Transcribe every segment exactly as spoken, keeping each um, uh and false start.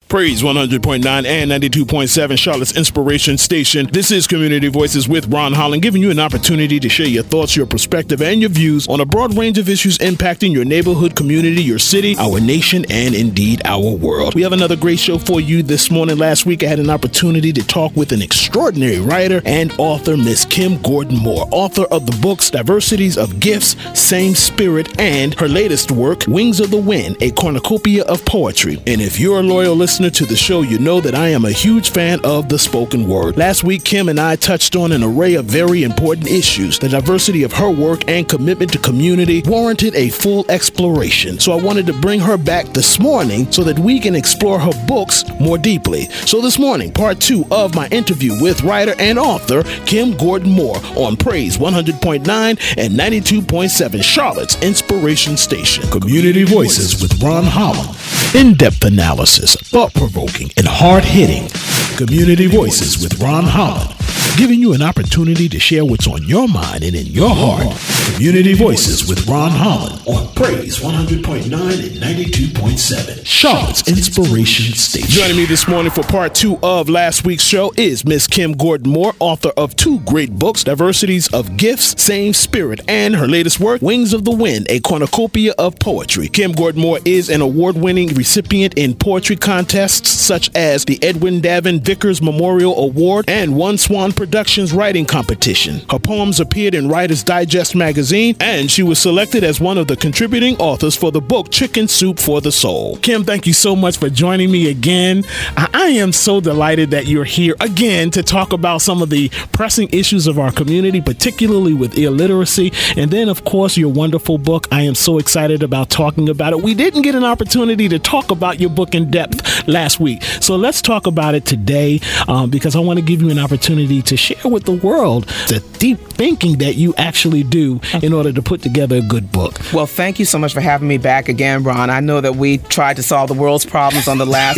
Praise one hundred point nine and ninety-two point seven, Charlotte's Inspiration Station. This is Community Voices with Ron Holland, giving you an opportunity to share your thoughts, your perspective, and your views on a broad range of issues impacting your neighborhood, community, your city, our nation, and indeed our world. We have another great show for you this morning. Last week, I had an opportunity to talk with an extraordinary writer and author, Miss Kim Gordon Moore, author of the books Diversities of Gifts, Same Spirit, and her latest work, Wings of the Wind, a cornucopia of poetry. And if you're a loyal listener to the show, you know that I am a huge fan of the spoken word. Last week, Kim and I touched on an array of very important issues. The diversity of her work and commitment to community warranted a full exploration. So I wanted to bring her back this morning so that we can explore her books more deeply. So this morning, part two of my interview with writer and author Kim Gordon Moore on Praise one hundred point nine and ninety-two point seven, Charlotte's Inspiration Station. Community Voices with Ron Holland. In-depth analysis, thought-provoking, and hard-hitting. Community Voices with Ron Holland, giving you an opportunity to share what's on your mind and in your heart. Community Voices with Ron Holland on Praise one hundred point nine and ninety-two point seven, Charlotte's Inspiration Station. Joining me this morning for part two of last week's show is Miss Kim Gordon Moore, author of two great books, Diversities of Gifts, Same Spirit, and her latest work, Wings of the Wind, a cornucopia of poetry. Kim Gordon Moore is an award-winning recipient in poetry contests such as the Edwin Davin Vickers Memorial Award and One Swan Productions Writing Competition. Her poems appeared in Writer's Digest magazine, and she was selected as one of the contributing authors for the book Chicken Soup for the Soul. Kim, thank you so much for joining me again. I am so delighted that you're here again to talk about some of the pressing issues of our community, particularly with illiteracy, and then, of course, your wonderful book. I am so excited about talking about it. We didn't get an opportunity to talk about your book in depth last week, so let's talk about it today um, because I want to give you an opportunity to share with the world the deep thinking that you actually do in order to put together a good book. Well, thank you so much for having me back again, Ron. I know that we tried to solve the world's problems on the last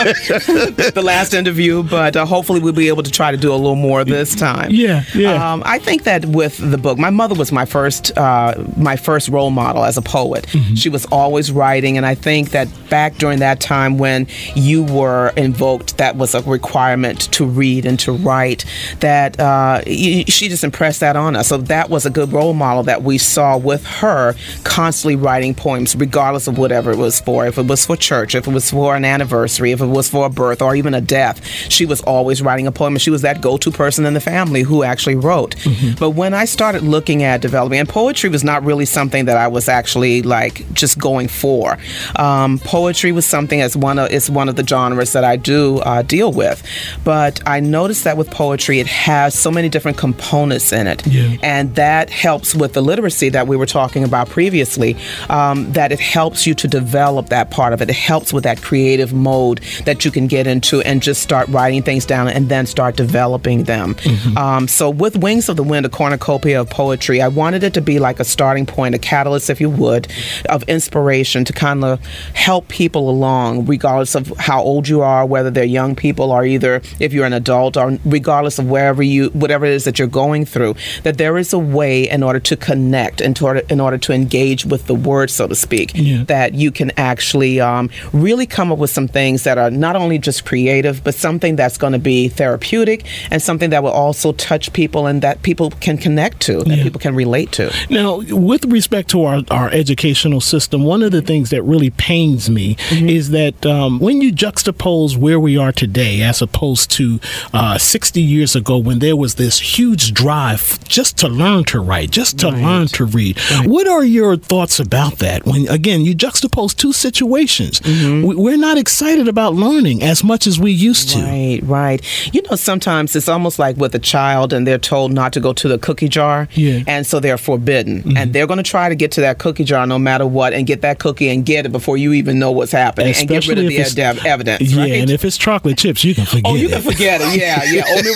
the last interview, but uh, hopefully we'll be able to try to do a little more this time. Yeah, yeah. Um, I think that with the book, my mother was my first uh, my first role model as a poet. Mm-hmm. She was always writing, and I think that back during that time when you were invoked, that was a requirement to read and to write, that uh, she just impressed that on us. So that was a good role model that we saw with her constantly writing poems, regardless of whatever it was for. If it was for church, if it was for an anniversary, if it was for a birth or even a death, she was always writing a poem, and she was that go-to person in the family who actually wrote. Mm-hmm. But when I started looking at developing, and poetry was not really something that I was actually like just going for. Um, poetry was something as one of it's one of the genres that I do uh, deal with. But I noticed that with poetry, it has so many different components in it, yeah. and that helps with the literacy that we were talking about previously. Um, that it helps you to develop that part of it. It helps with that creative mode that you can get into and just start writing things down and then start developing them. Mm-hmm. Um, so with Wings of the Wind, a cornucopia of poetry, I wanted it to be like a starting point, a catalyst, if you would, of inspiration to kind of help people along, regardless of how old you are, whether they're young people or either if you're an adult, or regardless of wherever you, whatever it is that you're going through, that there is a way in order to connect and to order, in order to engage with the word, so to speak, yeah. that you can actually um, really come up with some things that are not only just creative, but something that's going to be therapeutic and something that will also touch people and that people can connect to, that yeah. people can relate to. Now, with respect to our, our educational system, one of the things that really pains me mm-hmm. is that um, when you juxtapose where we are today as opposed to uh, sixty years ago when there was this huge drive just to learn to write, just to right. learn to read. Right. What are your thoughts about that? When, again, you juxtapose two situations. Mm-hmm. We, we're not excited about learning as much as we used to. Right, right. You know, sometimes it's almost like with a child and they're told not to go to the cookie jar, yeah. and so they're forbidden. Mm-hmm. And they're going to try to get to that cookie jar no matter what and get that cookie and get it before you even know what's happening. Especially and get rid of the ad- evidence. Yeah, right? and if it's chocolate chips, you can forget it. Oh, you can forget it. Yeah, yeah. Oatmeal Raisin cookies.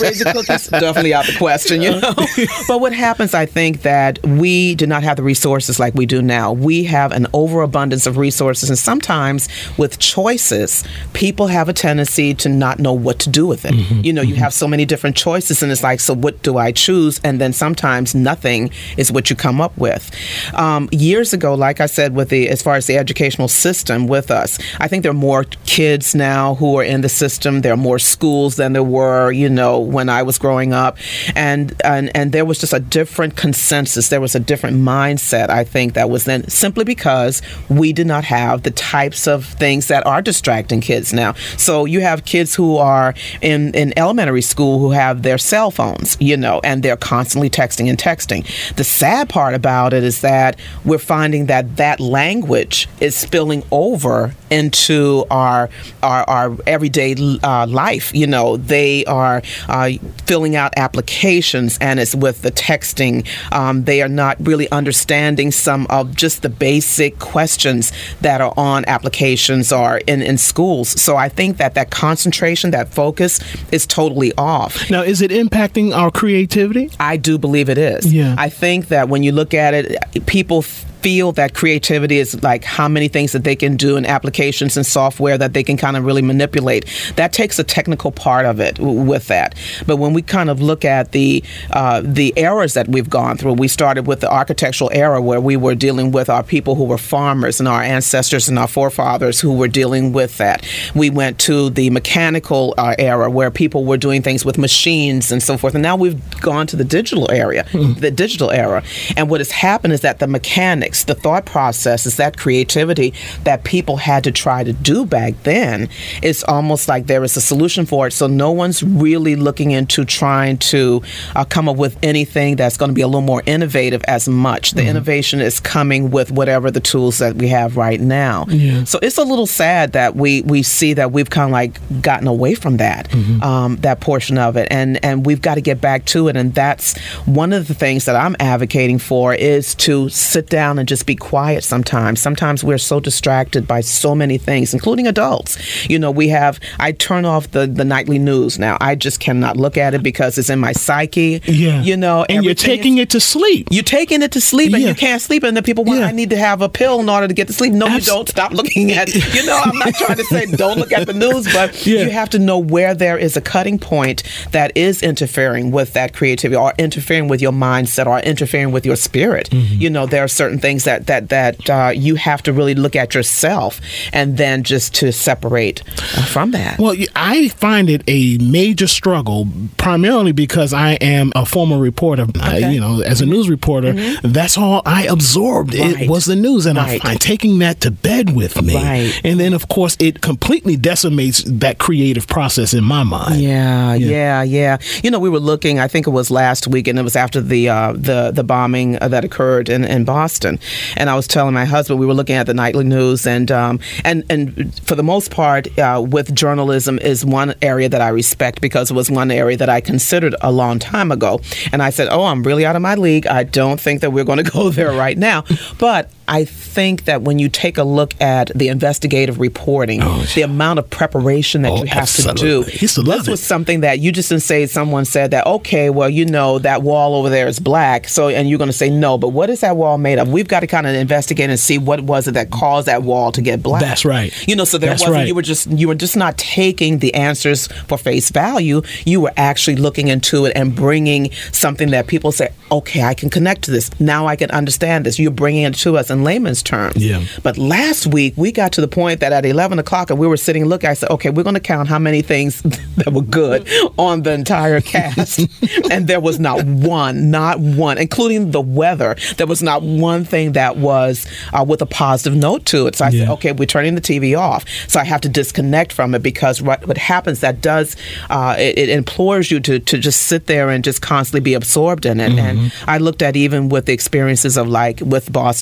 that's definitely out the question, you know. But what happens, I think, that we do not have the resources like we do now. We have an overabundance of resources, and sometimes with choices, people have a tendency to not know what to do with it. Mm-hmm. You know, you mm-hmm. have so many different choices, and it's like, so what do I choose? And then sometimes nothing is what you come up with. Um, years ago, like I said, with the as far as the educational system with us, I think there are more kids now who are in the system. There are more schools than there were, you know, when I was growing up, and and and there was just a different consensus. There was a different mindset, I think, that was then, simply because we did not have the types of things that are distracting kids now. So you have kids who are in in elementary school who have their cell phones, you know, and they're constantly texting and texting. The sad part about it is that we're finding that that language is spilling over into our our, our everyday uh, life. You know, they are uh, filling out applications, and it's with the texting. Um, they are not really understanding some of just the basic questions that are on applications or in, in schools. So I think that that concentration, that focus is totally off. Now, is it impacting our creativity? I do believe it is. Yeah. I think that when you look at it, people feel that creativity is like how many things that they can do in applications and software that they can kind of really manipulate. That takes a technical part of it w- with that. But when we kind of look at the uh, the eras that we've gone through, we started with the architectural era where we were dealing with our people who were farmers and our ancestors and our forefathers who were dealing with that. We went to the mechanical uh, era where people were doing things with machines and so forth. And now we've gone to the digital area, mm. the digital era. And what has happened is that the mechanics, the thought process, is that creativity that people had to try to do back then. It's almost like there is a solution for it. So no one's really looking into trying to uh, come up with anything that's going to be a little more innovative as much. The mm-hmm. innovation is coming with whatever the tools that we have right now. Yeah. So it's a little sad that we, we see that we've kind of like gotten away from that, mm-hmm. um, that portion of it. And, and we've got to get back to it. And that's one of the things that I'm advocating for, is to sit down and just be quiet sometimes. Sometimes we're so distracted by so many things, including adults. You know, we have, I turn off the, the nightly news now. I just cannot look at it because it's in my psyche. Yeah. You know, and you're taking is, it to sleep. You're taking it to sleep and yeah. you can't sleep. And then people want, yeah. I need to have a pill in order to get to sleep. No, Abs- you don't. Stop looking at it. You know, I'm not trying to say don't look at the news, but yeah. you have to know where there is a cutting point that is interfering with that creativity, or interfering with your mindset, or interfering with your spirit. Mm-hmm. You know, there are certain things that that that uh, you have to really look at yourself, and then just to separate uh, from that. Well, I find it a major struggle, primarily because I am a former reporter. Okay. I, you know, as a news reporter, mm-hmm. that's all I absorbed. Right. It was the news, and right. I find taking that to bed with me. Right. And then, of course, it completely decimates that creative process in my mind. Yeah, yeah, yeah, yeah. You know, we were looking, I think it was last week, and it was after the uh, the the bombing that occurred in, in Boston. And I was telling my husband, we were looking at the nightly news, and um, and and for the most part, uh, with journalism is one area that I respect, because it was one area that I considered a long time ago. And I said, oh, I'm really out of my league. I don't think that we're going to go there right now. But I think that when you take a look at the investigative reporting, oh, the amount of preparation that oh, you have absolutely. to do, to this was it. something that you just didn't say. Someone said that, okay, well, you know, that wall over there is black. So, and you're going to say no, but what is that wall made of? We've got to kind of investigate and see what was it that caused that wall to get black. That's right. You know, so there That's wasn't, right. you were just, you were just not taking the answers for face value. You were actually looking into it and bringing something that people say, okay, I can connect to this. Now I can understand this. You're bringing it to us in layman's terms. Yeah. But last week, we got to the point that at eleven o'clock, and we were sitting looking, I said, okay, we're going to count how many things that were good on the entire cast. And there was not one, not one, including the weather. There was not one thing that was uh, with a positive note to it. So I yeah. said, okay, we're turning the T V off. So I have to disconnect from it, because what, what happens, that does, uh, it, it implores you to, to just sit there and just constantly be absorbed in it. Mm-hmm. And I looked at even with the experiences of like with Boston and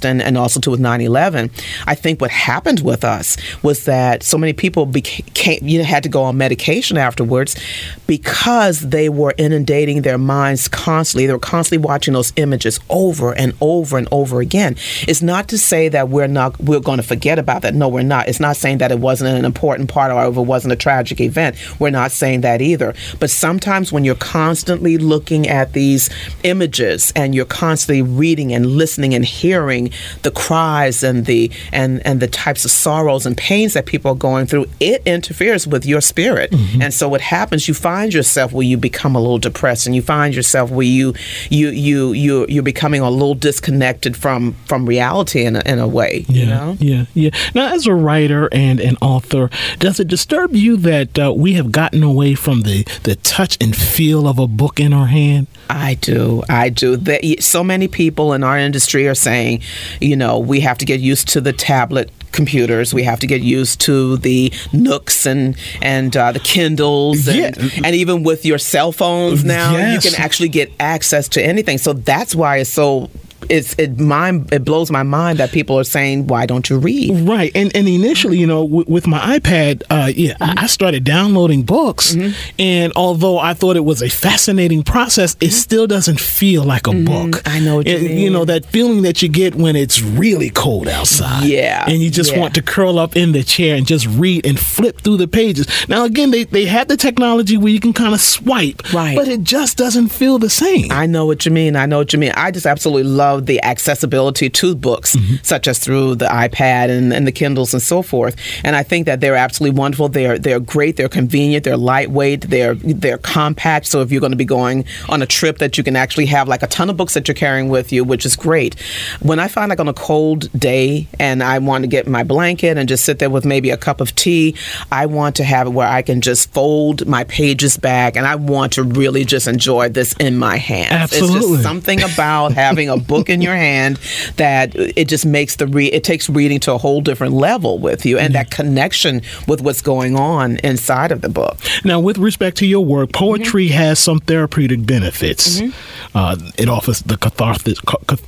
also too with nine eleven, I think what happened with us was that so many people became, you know, had to go on medication afterwards because they were inundating their minds constantly. They were constantly watching those images over and over and over again. It's not to say that we're not we're going to forget about that. No, we're not. It's not saying that it wasn't an important part or if it wasn't a tragic event. We're not saying that either. But sometimes when you're constantly looking at these images and you're constantly reading and listening and hearing the cries and the and and the types of sorrows and pains that people are going through, it interferes with your spirit. Mm-hmm. And so what happens, you find yourself where you become a little depressed, and you find yourself where you you you you you're becoming a little disconnected from from reality in a, in a way. Yeah, you know? yeah, yeah. Now, as a writer and an author, does it disturb you that uh, we have gotten away from the the touch and feel of a book in our hand? I do. I do. The, so many people in our industry are saying, you know, we have to get used to the tablet computers. We have to get used to the Nooks and and uh, the Kindles, and, yeah. and even with your cell phones now, yes. you can actually get access to anything. So that's why it's so. It's it mind it blows my mind that people are saying, why don't you read? Right, and and initially, you know, w- with my iPad, uh, yeah, mm-hmm. I started downloading books, mm-hmm. and although I thought it was a fascinating process, it still doesn't feel like a mm-hmm. book. I know what you it, mean. You know, that feeling that you get when it's really cold outside, yeah, and you just yeah. want to curl up in the chair and just read and flip through the pages. Now, again, they they have the technology where you can kind of swipe, right, but it just doesn't feel the same. I know what you mean. I know what you mean. I just absolutely love the accessibility to books, mm-hmm. such as through the iPad and, and the Kindles and so forth. And I think that they're absolutely wonderful. They're they're great. They're convenient. They're lightweight. They're they're compact. So if you're going to be going on a trip, that you can actually have like a ton of books that you're carrying with you, which is great. When I find like on a cold day and I want to get my blanket and just sit there with maybe a cup of tea, I want to have it where I can just fold my pages back and I want to really just enjoy this in my hands. Absolutely. It's just something about having a book in your hand that it just makes the re- it takes reading to a whole different level with you, and mm-hmm. that connection with what's going on inside of the book. Now, with respect to your work, poetry mm-hmm. has some therapeutic benefits. Mm-hmm. Uh, it offers the catharsis.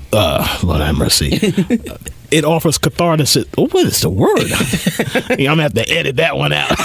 Uh, Lord have mercy. It offers catharsis. Oh, what is the word? yeah, I'm going to have to edit that one out.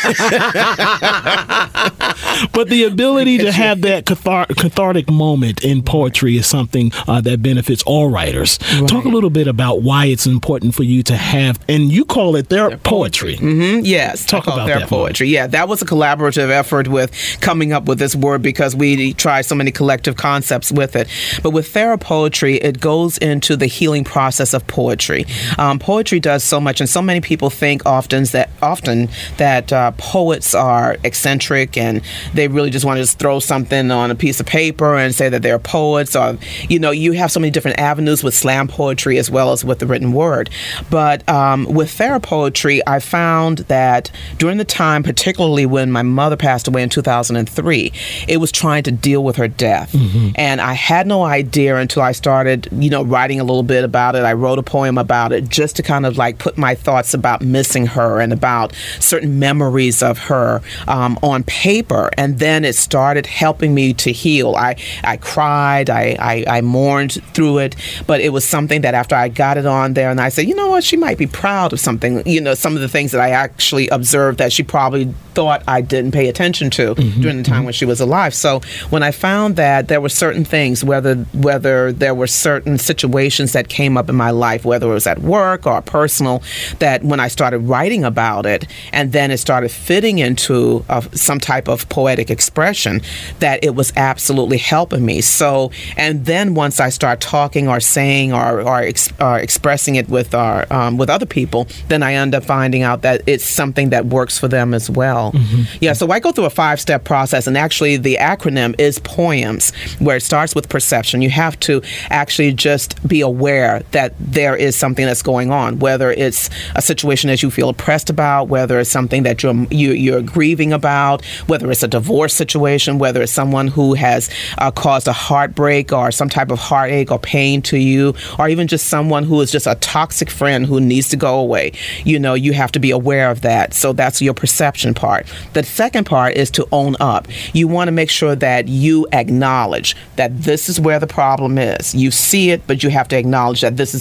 But the ability to have that cathar- cathartic moment in poetry is something uh, that benefits all writers. Right. Talk a little bit about why it's important for you to have, and you call it their, their poetry. poetry. Mm-hmm. Yes, talk about their that poetry. Moment. Yeah, that was a collaborative effort with coming up with this word because we tried so many collective concepts with it. But with therapoetry, it goes into the healing process of poetry. Poetry. Um, poetry does so much, and so many people think often that often that uh, poets are eccentric and they really just want to just throw something on a piece of paper and say that they're poets. Or, you know, you have so many different avenues with slam poetry as well as with the written word. But um, with therapoetry, I found that during the time, particularly when my mother passed away in two thousand three, it was trying to deal with her death, mm-hmm. and I had no idea until I started, you know, writing a little bit about it. I wrote a poem about it just to kind of like put my thoughts about missing her and about certain memories of her um, on paper, and then it started helping me to heal. I, I cried, I, I, I mourned through it, but it was something that after I got it on there and I said, you know what, she might be proud of something, you know, some of the things that I actually observed that she probably thought I didn't pay attention to mm-hmm. during the time mm-hmm. when she was alive. So when I found that there were certain things, whether whether there were certain situations that came up in my life, whether it was at work or personal, that when I started writing about it and then it started fitting into uh, some type of poetic expression, that it was absolutely helping me. So, and then once I start talking or saying or, or, ex- or expressing it with our, um, with other people, then I end up finding out that it's something that works for them as well. Mm-hmm. Yeah, so I go through a five-step process, and actually the acronym is POEMS, where it starts with perception. You have to actually just be aware that there is something that's going on, whether it's a situation that you feel oppressed about, whether it's something that you're you, you're grieving about, whether it's a divorce situation, whether it's someone who has uh, caused a heartbreak or some type of heartache or pain to you, or even just someone who is just a toxic friend who needs to go away. You know, you have to be aware of that. So that's your perception part. The second part is to own up. You want to make sure that you acknowledge that this is where the problem is. You see it, but you have to acknowledge that this is a very real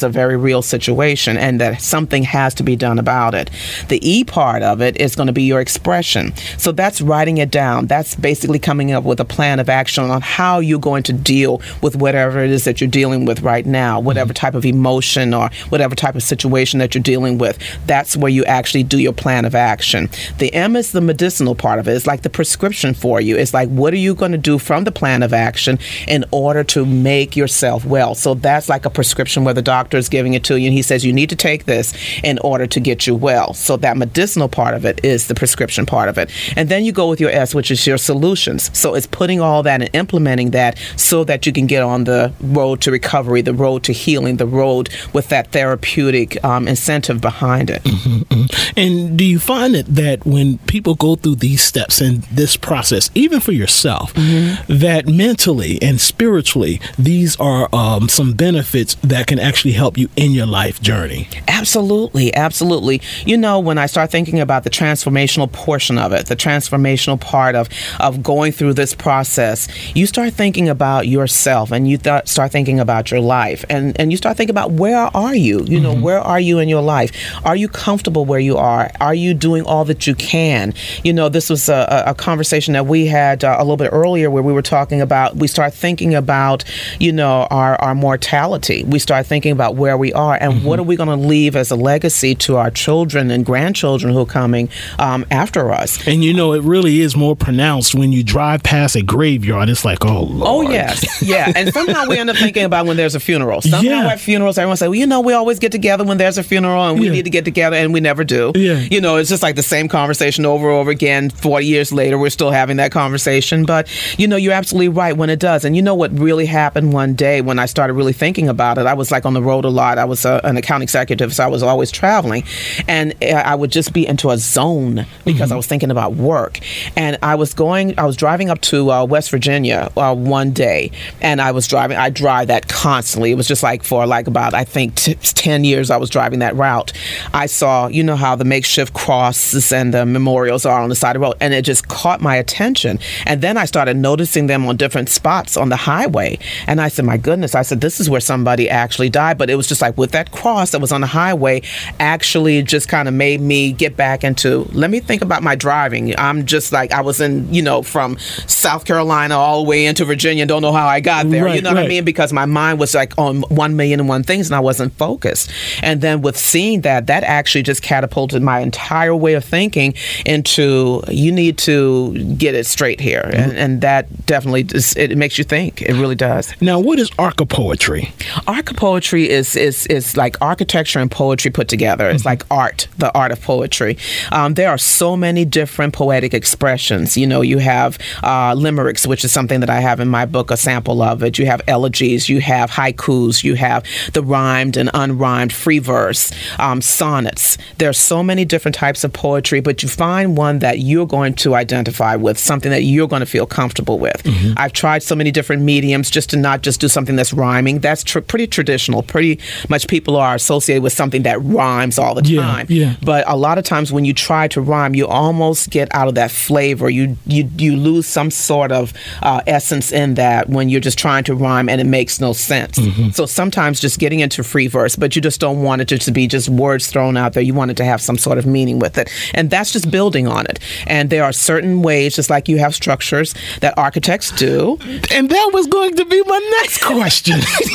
real situation and that something has to be done about it. The E part of it is going to be your expression. So that's writing it down. That's basically coming up with a plan of action on how you're going to deal with whatever it is that you're dealing with right now, whatever type of emotion or whatever type of situation that you're dealing with. That's where you actually do your plan of action. The M is the medicinal part of it. It's like the prescription for you. It's like, what are you going to do from the plan of action in order to make yourself well? So that's like a prescription where the doctor is giving it to you and he says you need to take this in order to get you well. So that medicinal part of it is the prescription part of it. And then you go with your S, which is your solutions. So it's putting all that and implementing that so that you can get on the road to recovery, the road to healing, the road with that therapeutic um, incentive behind it. Mm-hmm, mm-hmm. And do you find it that when people go through these steps in this process, even for yourself, mm-hmm. that mentally and spiritually, these are um, some benefits that can actually help you in your life journey? Absolutely, absolutely. You know, when I start thinking about the transformational portion of it, the transformational part of, of going through this process, you start thinking about yourself and you th- start thinking about your life and, and you start thinking about where are you? You know, mm-hmm. where are you in your life? Are you comfortable where you are? Are you doing all that you can? You know, this was a, a conversation that we had uh, a little bit earlier where we were talking about, we start thinking about, you know, our, our mortality. We start thinking about where we are and mm-hmm. what are we going to leave as a legacy to our children and grandchildren who are coming um, after us. And, you know, it really is more pronounced when you drive past a graveyard. It's like, oh, Lord. Oh, yes. Yeah. And somehow we end up thinking about when there's a funeral. Somehow yeah. at funerals, everyone say, well, you know, we always get together when there's a funeral and we yeah. need to get together and we never do. Yeah. You know, it's just like the same conversation over and over again. forty years later, we're still having that conversation. But, you know, you're absolutely right when it does. And you know what really happened one day when I started really thinking about it? I was like on the road a lot. I was a, an account executive, so I was always traveling. And I would just be into a zone because mm-hmm. I was thinking about work. And I was going, I was driving up to uh, West Virginia uh, one day. And I was driving, I drive that constantly. It was just like for like about, I think, t- ten years I was driving that route. I saw, you know how the makeshift crosses and the memorials are on the side of the road. And it just caught my attention. And then I started noticing them on different spots on the highway. And I said, my goodness, I said, this is where somebody actually died. But it was just like with that cross that was on the highway actually just kind of made me get back into, let me think about my driving. I'm just like, I was in, you know, from South Carolina all the way into Virginia. Don't know how I got there. Right, you know right. what I mean? Because my mind was like on one million and one things and I wasn't focused. And then with seeing that, that actually just catapulted my entire way of thinking into, you need to get it straight here. Mm-hmm. And, and that definitely, just, it makes you think. It really does. Now, what is archipoetry? Archipoetry is, is, is like architecture and poetry put together. It's mm-hmm. like art, the art of poetry. Um, there are so many different poetic expressions. You know, you have uh, limericks, which is something that I have in my book, a sample of it. You have elegies, you have haikus, you have the rhymed and unrhymed free verse, um, sonnets. There are so many different types of poetry, but you find one that you're going to identify with, something that you're going to feel comfortable with. Mm-hmm. I've tried so many different mediums just to not just do something that's rhyming. That's tr- pretty traditional. Pretty much people are associated with something that rhymes all the time. Yeah, yeah. But a lot of times when you try to rhyme, you almost get out of that flavor. You you, you lose some sort of uh, essence in that when you're just trying to rhyme and it makes no sense. Mm-hmm. So sometimes just getting into free verse, but you just don't want it to, to be just words thrown out there. You want it to have some sort of meaning with it. And that's just building on it. And there are certain ways, just like you have structures that architects do. And that was going to be my next question.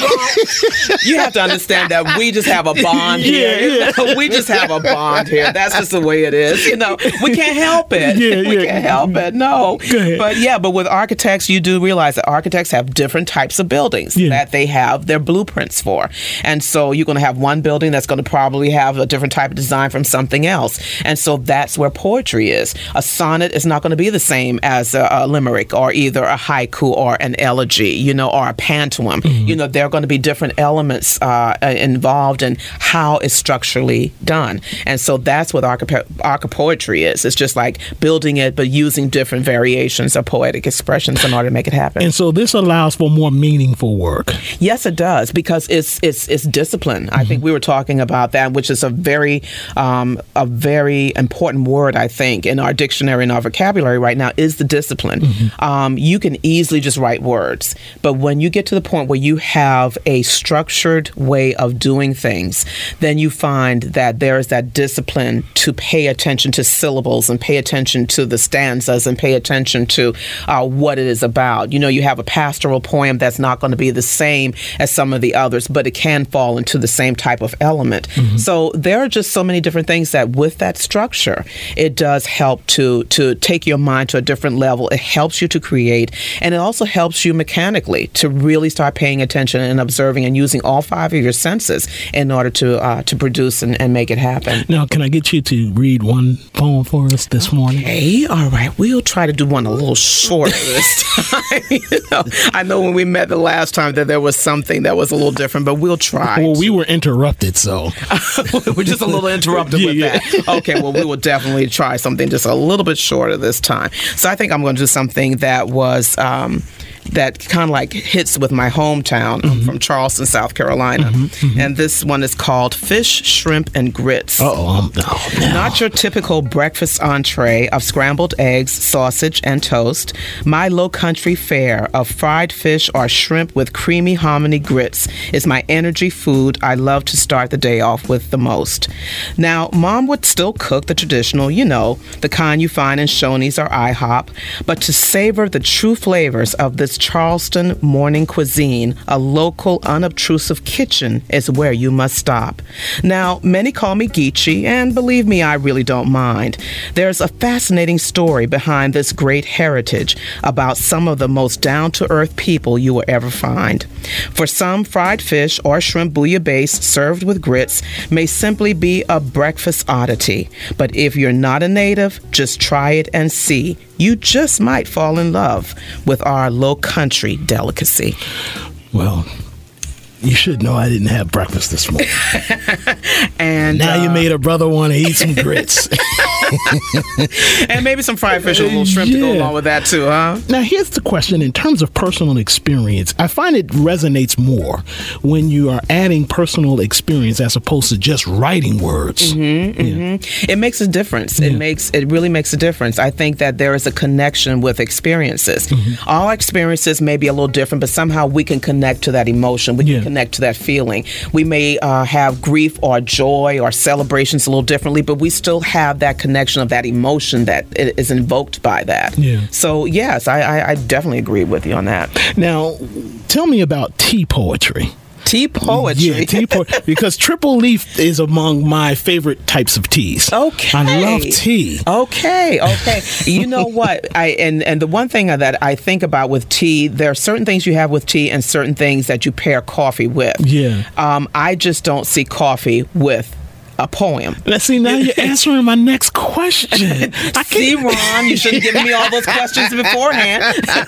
You have to understand that we just have a bond here. Yeah, yeah. We just have a bond here. That's just the way it is. You know, we can't help it. Yeah, we yeah. can't help it. No. Go ahead. But yeah, but with architects, you do realize that architects have different types of buildings yeah. that they have their blueprints for. And so you're going to have one building that's going to probably have a different type of design from something else. And so that's where poetry is. A sonnet is not going to be the same as a, a limerick or either a haiku or an elegy, you know, or a pantomime. Mm-hmm. You know, there are going to be different elements uh, involved in how it's structurally done. And so that's what archipoetry is. It's just like building it, but using different variations of poetic expressions in order to make it happen. And so this allows for more meaningful work. Yes, it does, because it's it's it's discipline. Mm-hmm. I think we were talking about that, which is a very um, a very important word, I think, in our dictionary and our vocabulary right now, is the discipline. Mm-hmm. Um, you can easily just write words, but when you get to the point where you have a structured way of of doing things, then you find that there is that discipline to pay attention to syllables and pay attention to the stanzas and pay attention to uh, what it is about. You know, you have a pastoral poem that's not going to be the same as some of the others, but it can fall into the same type of element. Mm-hmm. So there are just so many different things that with that structure, it does help to to take your mind to a different level. It helps you to create, and it also helps you mechanically to really start paying attention and observing and using all five of your senses in order to uh, to produce and, and make it happen. Now, can I get you to read one poem for us this morning? Okay, all right. We'll try to do one a little shorter this time. you know, I know when we met the last time that there was something that was a little different, but we'll try. Well, to. we were interrupted, so. We're just a little interrupted yeah, with yeah. that. Okay, well, we will definitely try something just a little bit shorter this time. So I think I'm going to do something that was... Um, that kind of like hits with my hometown. Mm-hmm. I'm from Charleston, South Carolina. Mm-hmm, mm-hmm. And this one is called Fish, Shrimp, and Grits. Uh-oh. Oh, no. Not your typical breakfast entree of scrambled eggs, sausage, and toast. My low country fare of fried fish or shrimp with creamy hominy grits is my energy food I love to start the day off with the most. Now, Mom would still cook the traditional, you know, the kind you find in Shoney's or IHOP, but to savor the true flavors of this Charleston morning cuisine, a local unobtrusive kitchen is where you must stop. Now, many call me Geechee, and believe me, I really don't mind. There's a fascinating story behind this great heritage about some of the most down-to-earth people you will ever find. For some, fried fish or shrimp bouillabaisse served with grits may simply be a breakfast oddity. But if you're not a native, just try it and see. You just might fall in love with our low country delicacy. Well, you should know I didn't have breakfast this morning. and now uh, you made a brother want to eat some grits. And maybe some fried fish or a little shrimp yeah. to go along with that too, huh? Now, here's the question. In terms of personal experience, I find it resonates more when you are adding personal experience as opposed to just writing words. Mm-hmm, yeah. mm-hmm. It makes a difference. Yeah. It makes it really makes a difference. I think that there is a connection with experiences. Mm-hmm. All experiences may be a little different, but somehow we can connect to that emotion. We yeah. can connect to that feeling. We may uh, have grief or joy or celebrations a little differently, but we still have that connection of that emotion that is invoked by that. Yeah. So, yes, I, I, I definitely agree with you on that. Now, tell me about tea poetry. Tea poetry. Yeah, tea poetry. Because triple leaf is among my favorite types of teas. Okay. I love tea. Okay, okay. You know what? I and, and the one thing that I think about with tea, there are certain things you have with tea and certain things that you pair coffee with. Yeah. Um, I just don't see coffee with a poem. Let's see, now you're answering my next question. I see, Ron, you should have given me all those questions beforehand.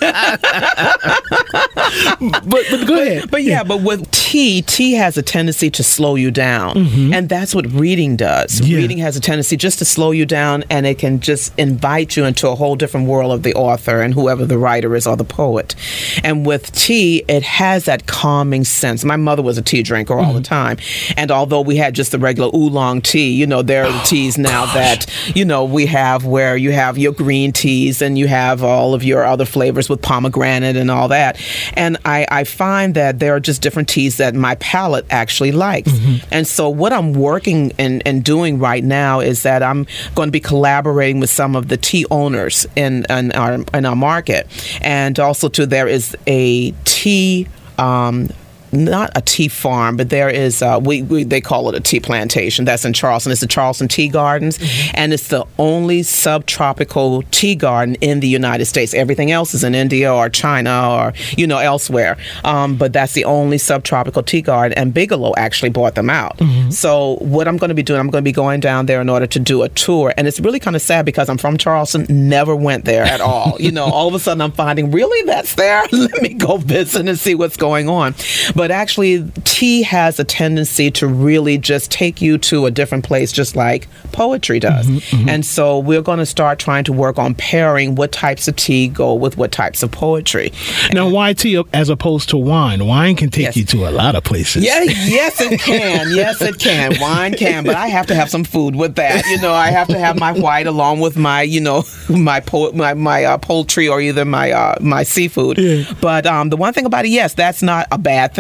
but, but go ahead. But, but yeah, yeah, but with tea, tea has a tendency to slow you down. Mm-hmm. And that's what reading does. Yeah. Reading has a tendency just to slow you down, and it can just invite you into a whole different world of the author and whoever the writer is or the poet. And with tea, it has that calming sense. My mother was a tea drinker all mm-hmm. the time. And although we had just the regular oolong tea, you know, there are the teas now gosh. that, you know, we have where you have your green teas and you have all of your other flavors with pomegranate and all that. And I, I find that there are just different teas that my palate actually likes. Mm-hmm. And so what I'm working and, and doing right now is that I'm going to be collaborating with some of the tea owners in, in, our, in our market. And also, too, there is a tea um not a tea farm, but there is, uh, we, we they call it a tea plantation. That's in Charleston. It's the Charleston Tea Gardens, mm-hmm. and it's the only subtropical tea garden in the United States. Everything else is in India or China or, you know, elsewhere. Um, but that's the only subtropical tea garden, and Bigelow actually bought them out. Mm-hmm. So what I'm going to be doing, I'm going to be going down there in order to do a tour, and it's really kind of sad because I'm from Charleston, never went there at all. You know, all of a sudden I'm finding, really, that's there? Let me go visit and see what's going on. But actually, tea has a tendency to really just take you to a different place, just like poetry does. Mm-hmm, mm-hmm. And so we're going to start trying to work on pairing what types of tea go with what types of poetry. Now, and why tea as opposed to wine? Wine can take yes. you to a lot of places. Yeah, yes, it can. Yes, it can. Wine can, but I have to have some food with that. You know, I have to have my white along with my, you know, my po- my, my uh, poultry or either my uh, my seafood. Yeah. But um, the one thing about it, yes, that's not a bad thing.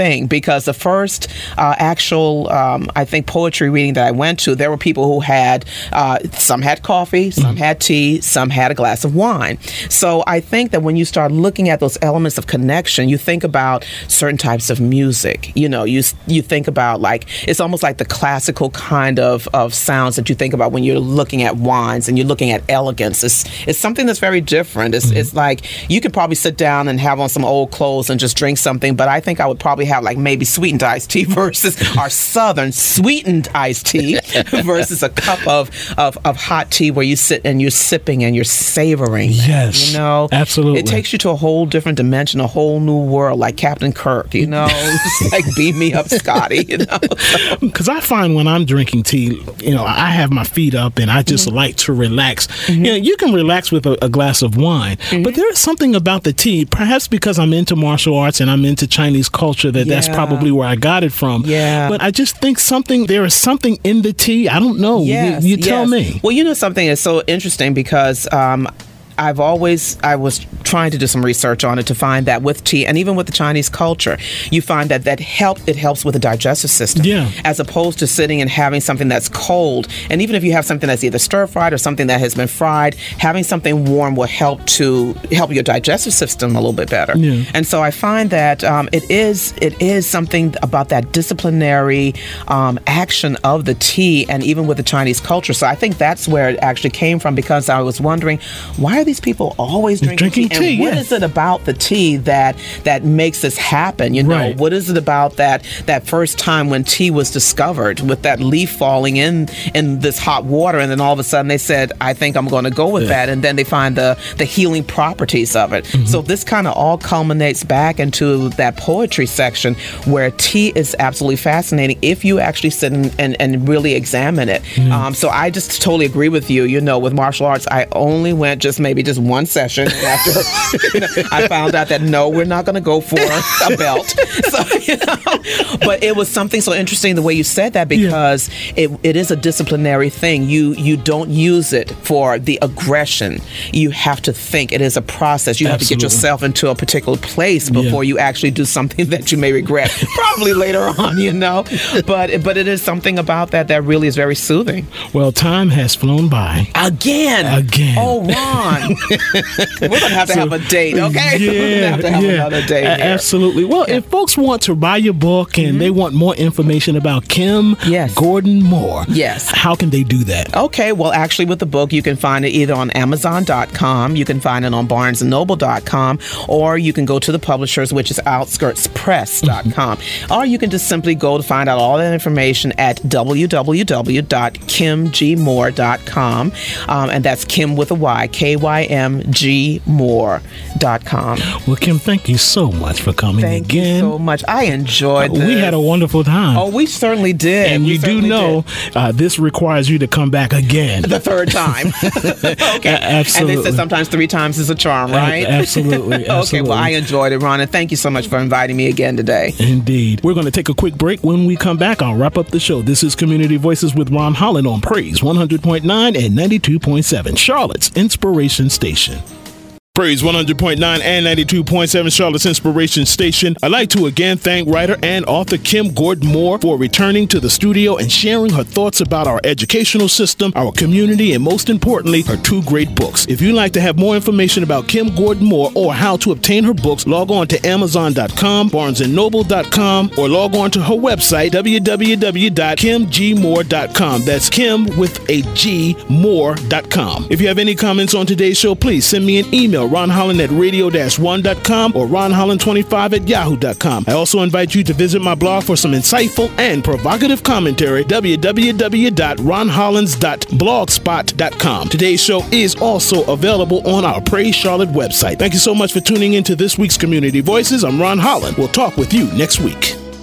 thing, because the first uh, actual, um, I think, poetry reading that I went to, there were people who had, uh, some had coffee, some mm. had tea, some had a glass of wine. So I think that when you start looking at those elements of connection, you think about certain types of music. You know, you you think about, like, it's almost like the classical kind of, of sounds that you think about when you're looking at wines and you're looking at elegance. It's, it's something that's very different. It's, mm. it's like you could probably sit down and have on some old clothes and just drink something, but I think I would probably have like maybe sweetened iced tea versus our southern sweetened iced tea versus a cup of, of, of hot tea where you sit and you're sipping and you're savoring. Yes, you know, absolutely. It takes you to a whole different dimension, a whole new world, like Captain Kirk, you know, just like beam me up, Scotty, you know. Because I find when I'm drinking tea, you know, I have my feet up and I just mm-hmm. like to relax. Mm-hmm. You know, you can relax with a, a glass of wine, mm-hmm. but there is something about the tea, perhaps because I'm into martial arts and I'm into Chinese culture, that yeah. that's probably where I got it from. Yeah. But I just think something, there is something in the tea. I don't know. Yes, you you tell yes. me. Well, you know, something is so interesting because um, I've always, I was trying to do some research on it to find that with tea and even with the Chinese culture, you find that that help, it helps with the digestive system. Yeah. As opposed to sitting and having something that's cold. And even if you have something that's either stir fried or something that has been fried, having something warm will help to help your digestive system a little bit better. Yeah. And so I find that um, it is it is something about that disciplinary um, action of the tea and even with the Chinese culture. So I think that's where it actually came from, because I was wondering, why are these people always drinking, drinking tea? tea? And what yeah. is it about the tea that that makes this happen? You know, right. what is it about that that first time when tea was discovered, with that leaf falling in in this hot water, and then all of a sudden they said, I think I'm going to go with yeah. that, and then they find the the healing properties of it. Mm-hmm. So this kind of all culminates back into that poetry section where tea is absolutely fascinating if you actually sit and, and, and really examine it. Mm-hmm. Um, so I just totally agree with you. You know, with martial arts, I only went just maybe just one session. And after you know, I found out that no, we're not going to go for a belt. So, you know, but it was something so interesting the way you said that, because yeah. it, it is a disciplinary thing. You you don't use it for the aggression. You have to think. It is a process. You Absolutely. have to get yourself into a particular place before yeah. you actually do something that you may regret, probably later on, you know. But but it is something about that that really is very soothing. Well, time has flown by. Again. Again. Oh, Ron. We're going to have to so, have a date, okay? Yeah, We're going to have to have yeah, another date a- here. Absolutely. Well, yeah. if folks want to buy your book and mm-hmm. they want more information about Kim yes. Gordon Moore, yes. how can they do that? Okay, well, actually, with the book, you can find it either on Amazon dot com, you can find it on Barnes and Noble dot com, or you can go to the publishers, which is Outskirts Press dot com. Mm-hmm. Or you can just simply go to find out all that information at w w w dot kim g moore dot com, um, and that's Kim with a Y, K Y M G Moore dot com. Well, Kim, thank you so much for coming thank again. Thank you so much. I enjoyed uh, this. We had a wonderful time. Oh, we certainly did. And we you do know uh, this requires you to come back again. The third time. Okay. Uh, absolutely. And they said sometimes three times is a charm, right? Uh, absolutely, absolutely. Okay, well, I enjoyed it, Ron, and thank you so much for inviting me again today. Indeed. We're going to take a quick break. When we come back, I'll wrap up the show. This is Community Voices with Ron Holland on Praise one hundred point nine and ninety-two point seven, Charlotte's Inspiration Station. Praise one hundred point nine and ninety-two point seven, Charlotte's Inspiration Station. I'd like to again thank writer and author Kim Gordon Moore for returning to the studio and sharing her thoughts about our educational system, our community, and most importantly, her two great books. If you'd like to have more information about Kim Gordon Moore or how to obtain her books, log on to Amazon dot com, Barnes and Noble dot com, or log on to her website, w w w dot kim g moore dot com. That's Kim with a G, Moore dot com. If you have any comments on today's show, please send me an email, Ron Holland at radio dash one dot com or ron holland twenty-five at yahoo dot com. I also invite you to visit my blog for some insightful and provocative commentary, w w w dot ron hollands dot blogspot dot com. Today's show is also available on our Praise Charlotte website. Thank you so much for tuning in to this week's Community Voices. I'm Ron Holland. We'll talk with you next week.